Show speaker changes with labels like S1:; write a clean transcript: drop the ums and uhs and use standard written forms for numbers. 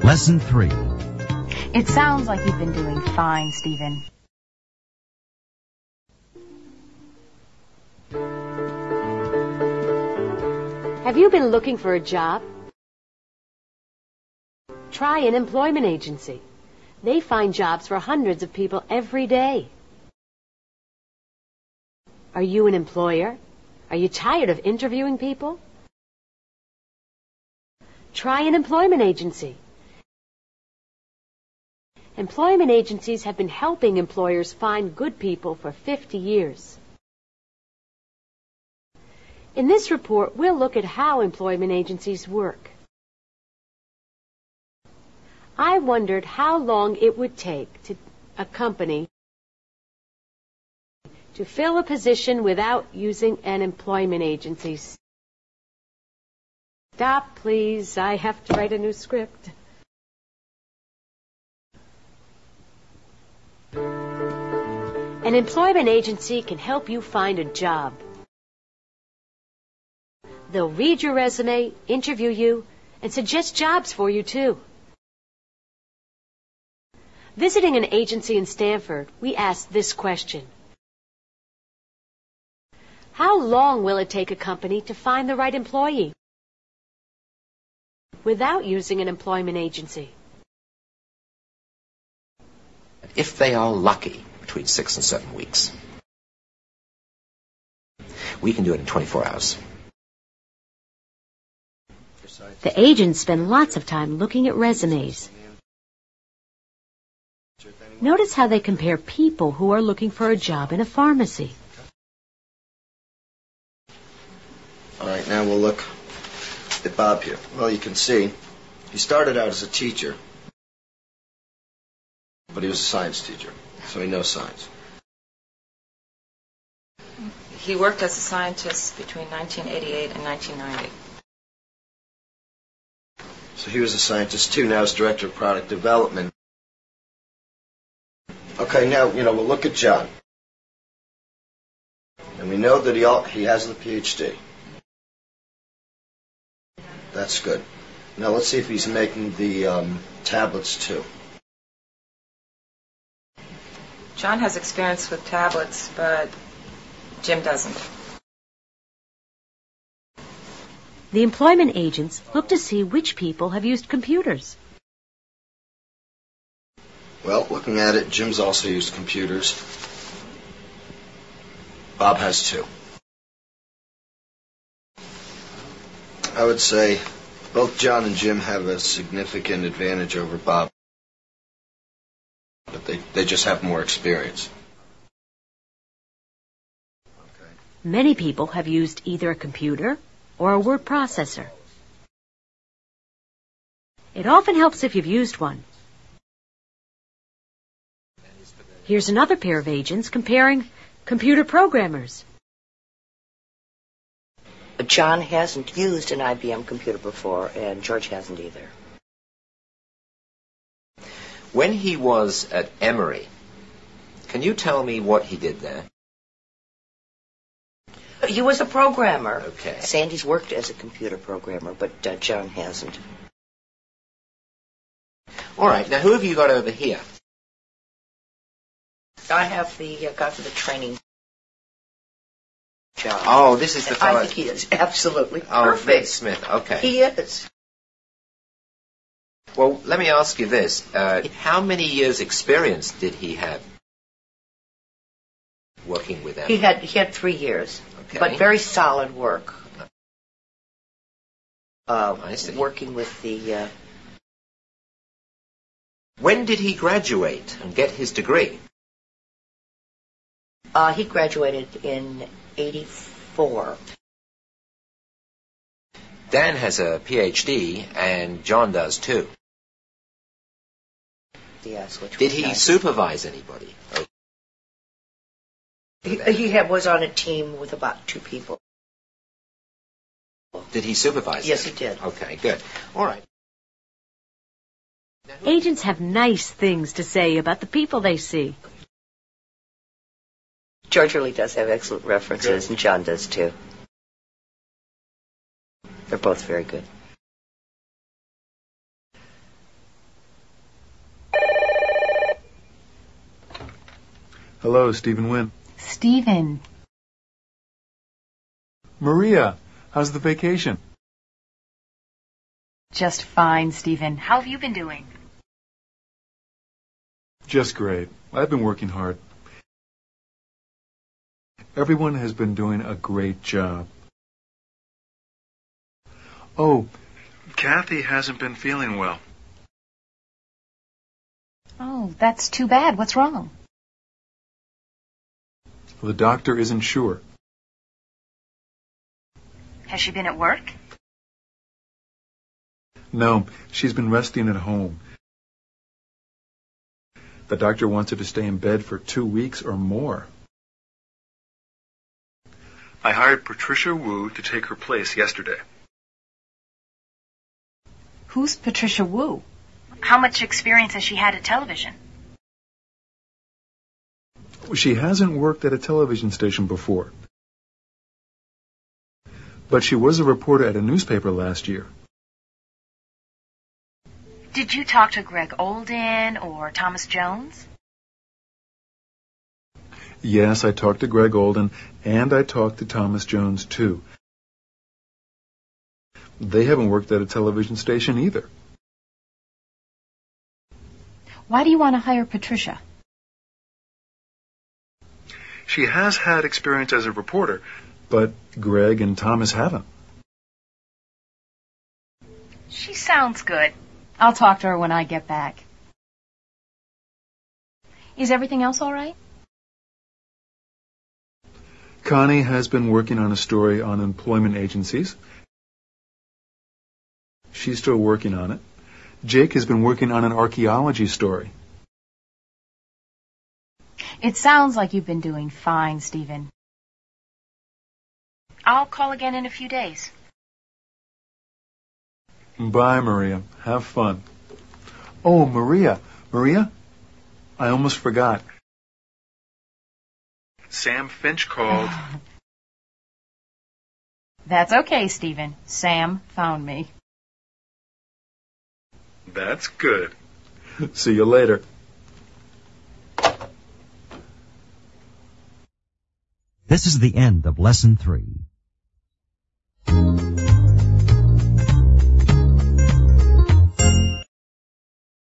S1: Lesson 3.
S2: It sounds like you've been doing fine, Stephen.
S3: Have you been looking for a job? Try an employment agency. They find jobs for hundreds of people every day. Are you an employer? Are you tired of interviewing people? Try an employment agency. Employment agencies have been helping employers find good people for 50 years. In this report, we'll look at how employment agencies work. I wondered how long it would take to a company to fill a position without using an employment agency. Stop, please. I have to write a new script. An employment agency can help you find a job. They'll read your resume, interview you, and suggest jobs for you, too. Visiting an agency in Stanford, we asked this question. How long will it take a company to find the right employee without using an employment agency?
S4: If they are lucky, between 6 and 7 weeks. We can do it in 24 hours.
S3: The agents spend lots of time looking at resumes. Notice how they compare people who are looking for a job in a pharmacy.
S5: All right, now we'll look at Bob here. Well, you can see he started out as a teacher, but he was a science teacher, so he knows science.
S6: He worked as a scientist between 1988 and 1990.
S5: So he was a scientist too, now he's director of product development. Okay, now, we'll look at John. And we know that he has the PhD. That's good. Now let's see if he's making the tablets too.
S6: John has experience with tablets, but Jim doesn't.
S3: The employment agents look to see which people have used computers.
S5: Well, looking at it, Jim's also used computers. Bob has 2. I would say both John and Jim have a significant advantage over Bob, but they just have more experience. Okay.
S3: Many people have used either a computer or a word processor. It often helps if you've used one. Here's another pair of agents comparing computer programmers.
S7: John hasn't used an IBM computer before, and George hasn't either.
S4: When he was at Emory, can you tell me what he did there?
S7: He was a programmer.
S4: Okay.
S7: Sandy's worked as a computer programmer, but John hasn't.
S4: All right. Now, who have you got over here?
S7: I have the guy for the training job.
S4: Oh, this is the fellow.
S7: I think he is absolutely
S4: Oh,
S7: perfect.
S4: Vic Smith. Okay.
S7: He is.
S4: Well, let me ask you this. How many years' experience did he have working with them?
S7: He had 3 years,
S4: Okay.
S7: but very solid work.
S4: I see.
S7: Working with the...
S4: When did he graduate and get his degree?
S7: He graduated in 84.
S4: Dan has a PhD, and John does too.
S7: Yes, which
S4: Did
S7: was
S4: he
S7: nice.
S4: supervise anybody?
S7: He was on a team with about 2 people.
S4: Did he supervise?
S7: Yes,
S4: them?
S7: he did.
S4: Okay, good. All right.
S3: Agents have nice things to say about the people they see.
S7: George really does have excellent references,
S5: Good.
S7: and John does too. They're both very good.
S1: Hello, Stephen Wynn.
S2: Stephen.
S1: Maria, how's the vacation?
S2: Just fine, Stephen. How have you been doing?
S1: Just great. I've been working hard. Everyone has been doing a great job. Oh, Kathy hasn't been feeling well.
S2: Oh, that's too bad. What's wrong?
S1: The doctor isn't sure.
S2: Has she been at work?
S1: No, she's been resting at home. The doctor wants her to stay in bed for 2 weeks or more. I hired Patricia Wu to take her place yesterday.
S2: Who's Patricia Wu? How much experience has she had at television?
S1: She hasn't worked at a television station before. But she was a reporter at a newspaper last year.
S2: Did you talk to Greg Olden or Thomas Jones?
S1: Yes, I talked to Greg Olden, and I talked to Thomas Jones, too. They haven't worked at a television station either.
S2: Why do you want to hire Patricia?
S1: She has had experience as a reporter, but Greg and Thomas haven't.
S2: She sounds good. I'll talk to her when I get back. Is everything else all right?
S1: Connie has been working on a story on employment agencies. She's still working on it. Jake has been working on an archaeology story.
S2: It sounds like you've been doing fine, Stephen. I'll call again in a few days.
S1: Bye, Maria. Have fun. Oh, Maria. Maria? I almost forgot. Sam Finch called.
S2: That's okay, Stephen. Sam found me.
S1: That's good. See you later.
S8: This is the end of Lesson 3.